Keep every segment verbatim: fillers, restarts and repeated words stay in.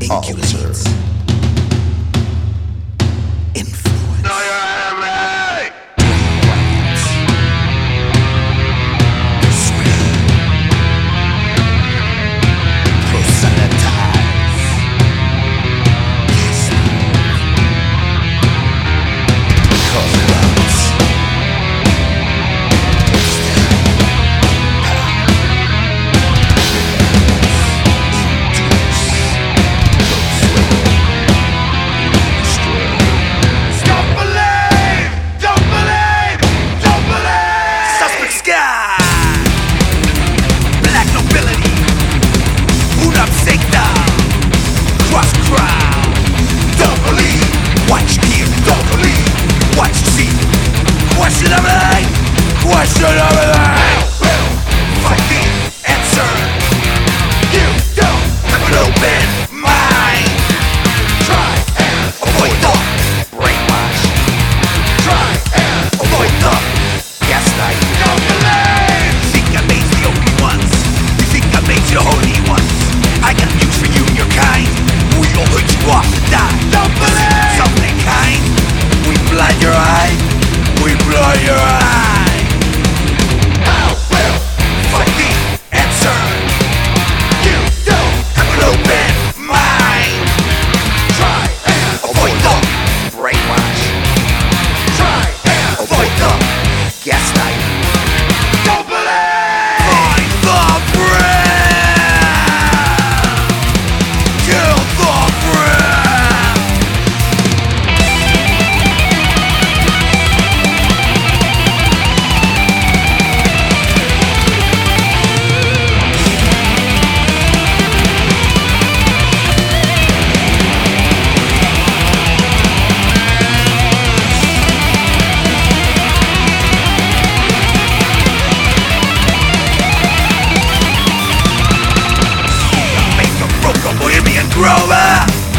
Inculates. Influence. Know your enemy! Brainwaves. Persuade. Proselytize. Gaslight. Cause routes. Don't believe! Don't believe! Don't believe! Suspect sky. Black nobility. Boot up sector. Cross crowd. Don't believe. Watch here. Don't believe. Watch see. Question everything. Question everything. Fight the answer. You don't have an open mind. Try and avoid the brainwash. Try and avoid the gaslight. Don't believe! You think I made the only ones? You think I made you the only ones? I got news for you and your kind. We all hurt you off to die. Don't believe! Something kind. We blind your eye. We blind your eye. How will Fight the answer. you don't Have an open mind. try and Avoid the brainwash. try and Avoid the gaslight. don't believe! Find the brain. Kill the brain. Make a broke a Bohemian Grover.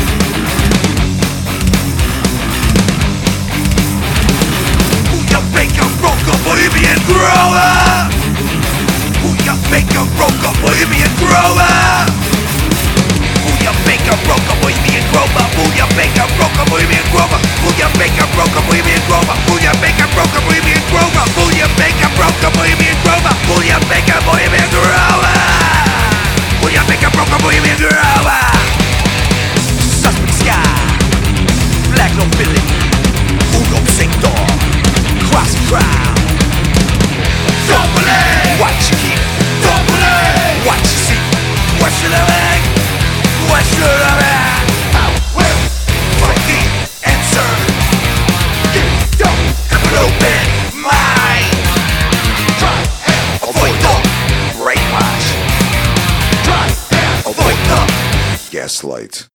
Booyah, make a broke a Bohemian Grover. Booyah, make a broke a Bohemian Grover. Booyah, make a broke a Bohemian Grover. Booyah, make a broke a Bohemian Grover. Booyah, make a broke a Bohemian Grover. Booyah, make a broke a Bohemian Grover. Booyah, make a broke a Bohemian Grover. Booyah, make a Bohemian Grover. Booyah, make a broke a Bohemian Grover. Suspect sky. Black nobility. Uno sector. Cross crowd. Don't believe! Watch here. Don't believe! Watch see. Question everything. Question everything. How will Find the answer. you don't Have an open mind. try and Avoid the brainwash. try and Avoid the gaslight.